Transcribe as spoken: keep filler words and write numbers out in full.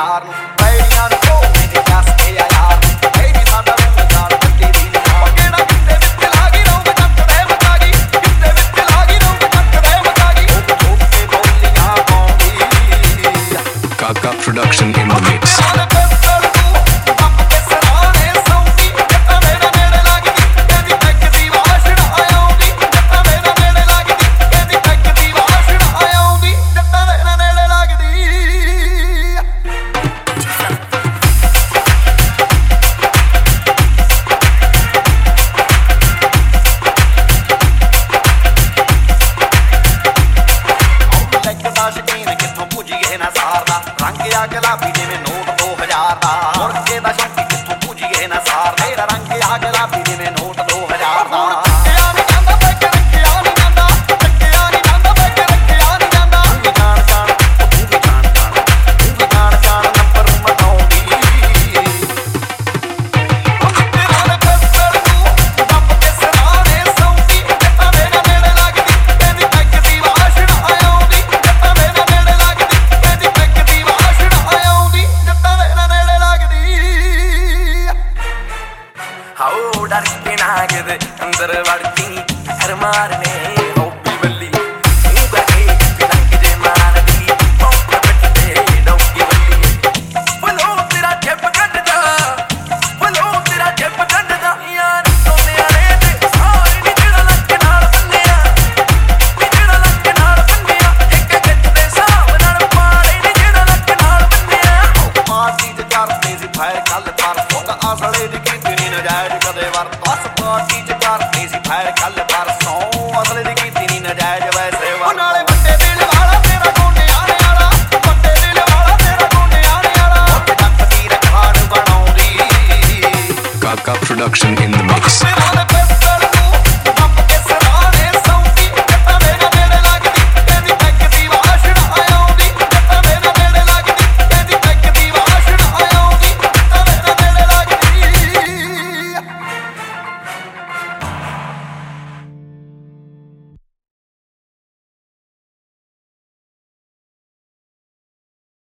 यार पैड़ियां को मेरे दस के यार मेरी सादा रंगदार पट्टी दी केड़ा किते विच लागी रौंग जट दे मचागी किते विच लागी रौंग जट दे मचागी ठोक के बोलियां पाउंदी Kaka production in the mix. गुलाबी जिवें नोट दो हजार दा मुड़के दा शौकी कित्थों पुजीए ना सार तेरा रंग आ गुलाबी जिवें नोट दो हजार दा रखिया नहीं जांदा बैक रखिया नहीं जांदा रखिया नहीं जांदा बैक रखिया नहीं जांदा तू भी जान जान तू भी जान जान तू भी जान जान नंबर मनाउंदी तेरा ने फैसल तू दब के सराने सौंदी जट्टा मेरे नेड़े लगदी कहदी बैक दी वाशना आउंदी जट्टा मेरे नेड़े लगदी कहदी बैक दी हाओ डर के नागद अंदर वड़ती हर मारने होपी बल्ली तू गए पिलंग जे मार दी पौक पटते डौकी बल्ली बोलो तेरा जब कटदा बोलो तेरा जब कटदा यार सोने आले ते सारे नी जेड़ा लक नाल बन्निया नी जेड़ा लक नाल बन्निया एक गट दे साव नाल पाले नी जेड़ा लक नाल बन्निया पार्टी ते करते सी फायर कल पर सोगा असले दी नजायज कदे वर बस पार्टी च करते सी फायर कल परसों असले दी कीती नी नजायज वैसे वर नाले बट्टे दिल वाला तेरा गोंडे आने वाला बट्टे दिल वाला तेरा गोंडे आने वाला ओ जट दी रखान बनाउंदी Kaka production in